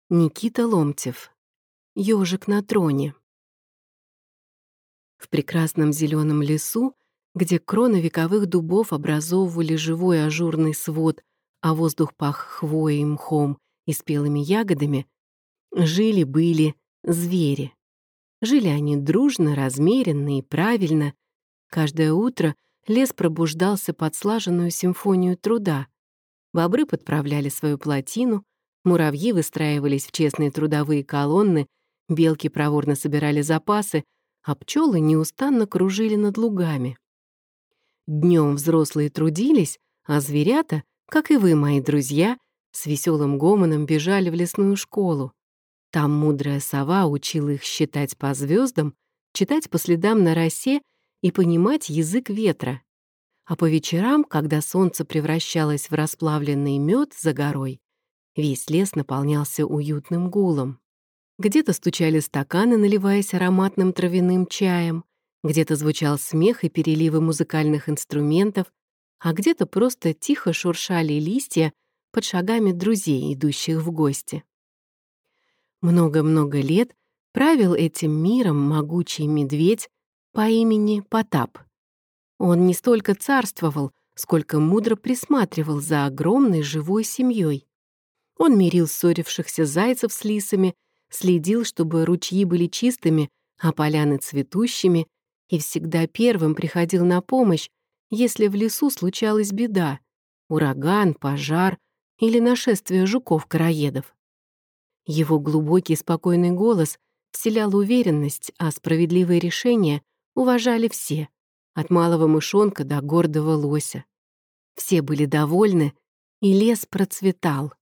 Никита Ломтев. «Ёжик на троне». В прекрасном зеленом лесу, где кроны вековых дубов образовывали живой ажурный свод, а воздух пах хвоей, мхом и спелыми ягодами, жили-были звери. Жили они дружно, размеренно и правильно. Каждое утро лес пробуждался под слаженную симфонию труда. Бобры подправляли свою плотину, муравьи выстраивались в честные трудовые колонны, белки проворно собирали запасы, а пчелы неустанно кружили над лугами. Днем взрослые трудились, а зверята, как и вы, мои друзья, с веселым гомоном бежали в лесную школу. Там мудрая сова учила их считать по звездам, читать по следам на росе и понимать язык ветра. А по вечерам, когда солнце превращалось в расплавленный мед за горой, весь лес наполнялся уютным гулом. Где-то стучали стаканы, наливаясь ароматным травяным чаем, где-то звучал смех и переливы музыкальных инструментов, а где-то просто тихо шуршали листья под шагами друзей, идущих в гости. Много-много лет правил этим миром могучий медведь по имени Потап. Он не столько царствовал, сколько мудро присматривал за огромной живой семьей. Он мирил ссорившихся зайцев с лисами, следил, чтобы ручьи были чистыми, а поляны цветущими, и всегда первым приходил на помощь, если в лесу случалась беда — ураган, пожар или нашествие жуков-короедов. Его глубокий спокойный голос вселял уверенность, а справедливые решения уважали все, от малого мышонка до гордого лося. Все были довольны, и лес процветал.